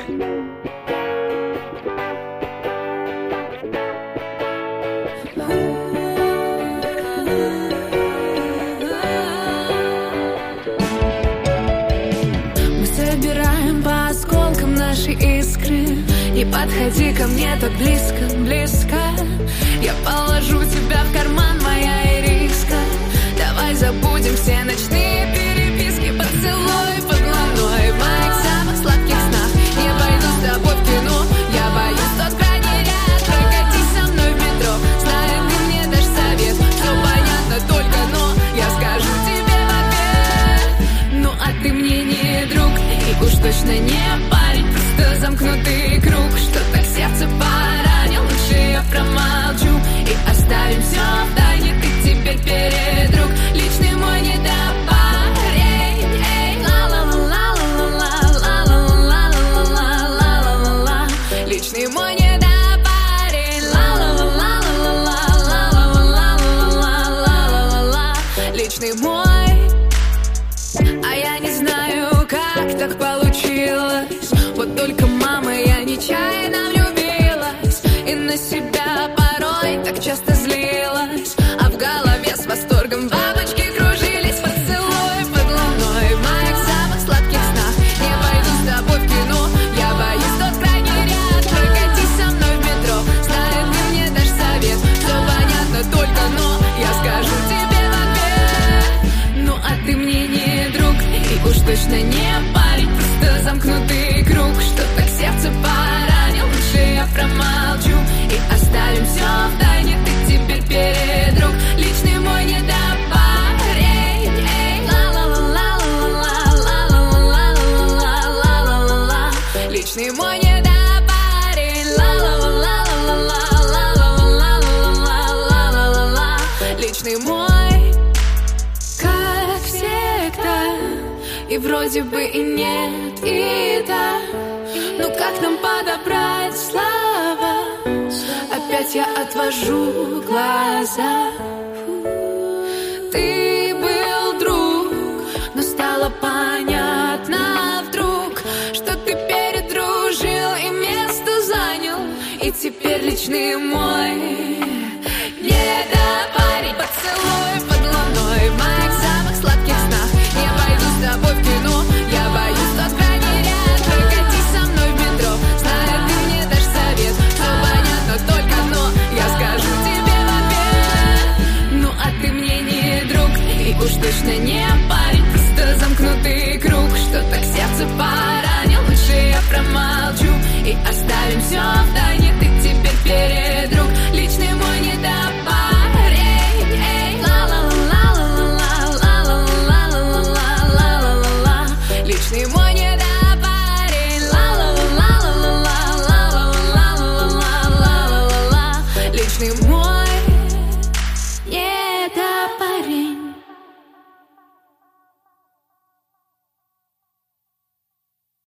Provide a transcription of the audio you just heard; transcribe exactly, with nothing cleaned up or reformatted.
Не подходи ко мне так близко, близко. Я положу тебя в карман, моя ириска. Давай забудем все ночные переписки. Поцелуй под луной в моих самых сладких снах. Я пойду с тобой в кино. Я боюсь тот крайний ряд. Прокатись со мной в метро. Знаю, ты мне дашь совет. Все понятно, только но я скажу тебе в ответ. Ну а ты мне не друг, и уж точно не парень. Просто замкнутый круг, что так сердце поранил. Лучше я промолчу и оставим все в тайне. Ты теперь передруг, личный мой недопарень. Эй, ла-ла-ла-ла-ла-ла-ла-ла-ла-ла-ла-ла-ла-ла. Личный мой недопарень. Ла-ла-ла-ла-ла-ла-ла-ла-ла-ла-ла-ла. Личный мой. А я не знаю, как так получилось. Вот только, мама, я нечаянно влюбилась. И на себя порой так часто злилась. А в голове с восторгом бабочки кружились. Поцелуй под луной в моих самых сладких снах. Я пойду с тобой в кино. Я боюсь тот крайний ряд. Прокатись со мной в метро. Знаю, ты мне дашь совет. Все понятно, только но я скажу тебе в ответ. Ну а ты мне не друг, и уж точно не парень. Просто замкнутый круг, что так сердце поранил. Лучше я промолчу и оставим все в тайне. Ты теперь передруг, личный мой недопарень. Эй, ла-ла-ла-ла-ла-ла-ла-ла-ла-ла-ла-ла-ла-ла. Личный мой недопарень. Ла-ла-ла-ла-ла-ла-ла-ла-ла-ла-ла-ла. Личный мой. Как всегда. И вроде бы и нет, и да. Ну как нам подобрать слова? Опять я отвожу глаза. Ты был друг, но стало понятно вдруг, что ты передружил и место занял. И теперь личный мой недопарень. Поцелуй под луной в моих самых сладких снах. Я пойду с тобой в кино. Я боюсь тот крайний ряд. Прокатись со мной в метро. Знаю, ты мне дашь совет. Все понятно, только но я скажу тебе в ответ. Ну а ты мне не друг, и уж точно не парень. Просто замкнутый круг, что так сердце поранил. Лучше я промолчу и оставим все в тайне. Ты теперь передруг, личный мой